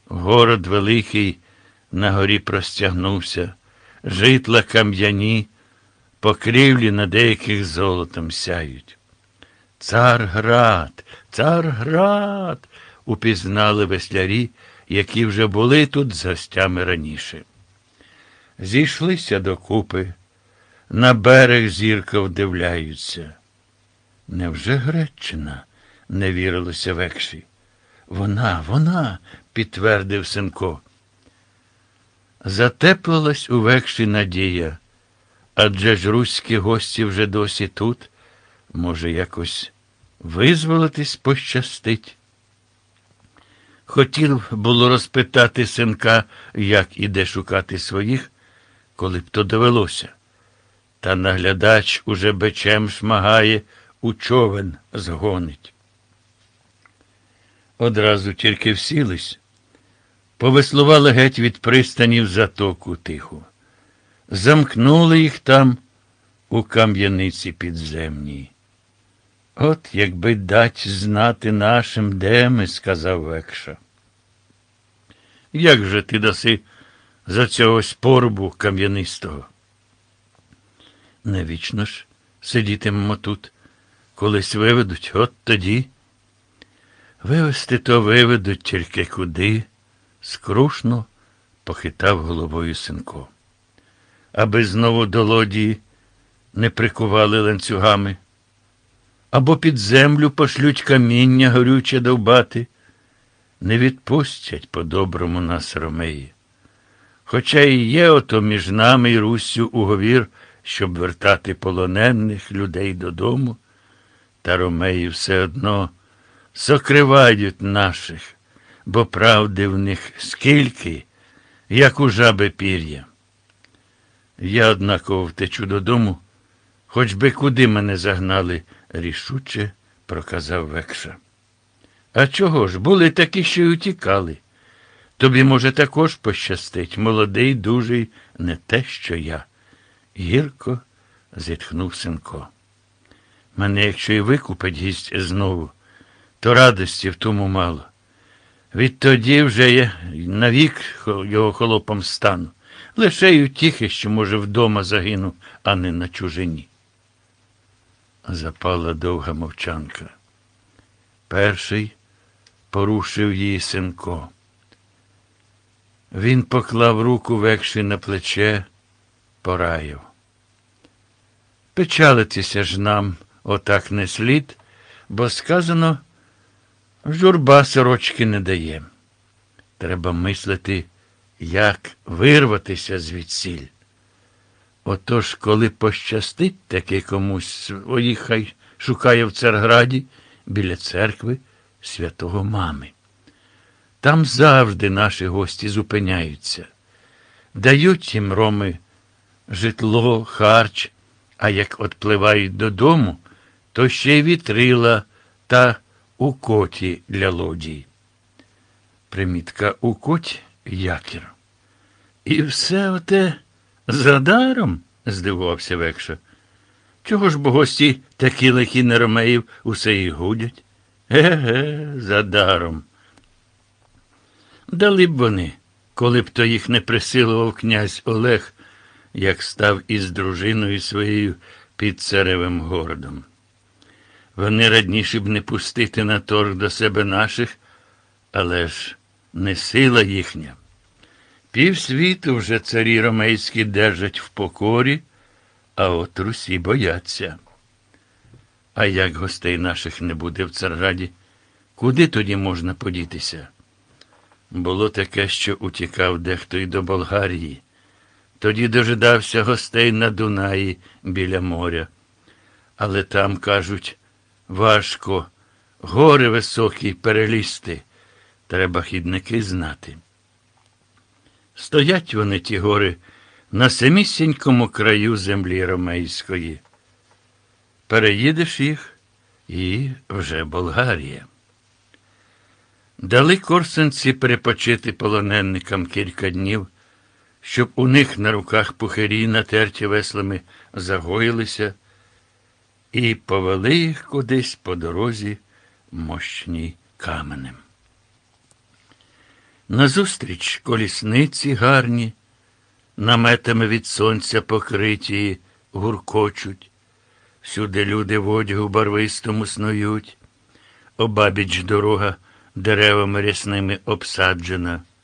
Город великий на горі простягнувся, житла кам'яні, покрівлі на деяких золотом сяють. Царград, Царград! Упізнали веслярі, які вже були тут з гостями раніше. Зійшлися докупи, на берег зірка вдивляються. Невже Греччина? Не вірилося Векші. Вона, підтвердив Сенко. Затеплилась у Векші надія. Адже ж руські гості вже досі тут. Може, якось визволитись пощастить. Хотів було розпитати Сенка, як іде шукати своїх, коли б то довелося. Та наглядач уже бичем шмагає, у човен згонить. Одразу тільки всілись, повеслували геть від пристані в затоку тиху. Замкнули їх там у кам'яниці підземній. От якби дать знати нашим, де ми, сказав Векша. Як же ти даси за цього спорбу кам'янистого? Не вічно ж сидітимемо тут. Колись виведуть, от тоді. Вивести то виведуть, тільки куди? Скрушно похитав головою Сенко. Аби знову до лодії не прикували ланцюгами. Або під землю пошлють каміння горюче довбати. Не відпустять по-доброму нас ромеї. Хоча і є ото між нами і Руссю уговір, щоб вертати полонених людей додому, та ромеї все одно сокривають наших, бо правди в них скільки, як у жаби пір'я. Я однаково втечу додому, хоч би куди мене загнали, рішуче проказав Векша. А чого ж, були такі, що й утікали. Тобі, може, також пощастить, молодий, дужий, не те, що я. Гірко зітхнув Сенко. Мене, якщо й викупить гість знову, то радості в тому мало. Відтоді вже я навік його холопом стану. Лише й утіхи, що, може, вдома загину, а не на чужині. Запала довга мовчанка. Перший порушив її Сенко. Він поклав руку Векші на плече, пораїв. Печалитися ж нам отак не слід, бо сказано, журба сорочки не дає. Треба мислити, як вирватися звідсіль. Отож, коли пощастить таки комусь, своїх хай шукає в Царграді, біля церкви святого Мами. Там завжди наші гості зупиняються. Дають їм роми житло, харч, а як отпливають додому, то ще й вітрила та укоті для лодії. Примітка укоть – якір. І все оте задаром, здивувався Векша. Чого ж бо гості такі лихі на ромеїв усе і гудять? Задаром. Дали б вони, коли б то їх не присилував князь Олег, як став із дружиною своєю під царевим городом. Вони радніше б не пустити на торг до себе наших, але ж не сила їхня. Півсвіту вже царі ромейські держать в покорі, а от Русі бояться. А як гостей наших не буде в Царграді, куди тоді можна подітися? Було таке, що утікав дехто й до Болгарії. Тоді дожидався гостей на Дунаї біля моря. Але там, кажуть, важко, гори високі перелізти, треба хідники знати. Стоять вони, ті гори, на самісінькому краю землі ромейської. Переїдеш їх, і вже Болгарія. Дали корсунці перепочити полоненникам кілька днів, щоб у них на руках пухирі, натерті веслами, загоїлися, і повели їх кудись по дорозі мощній каменем. Назустріч колісниці гарні, наметами від сонця покриті, гуркочуть. Всюди люди в одягу барвистому снують. Обабіч дорога деревами рясними обсаджена.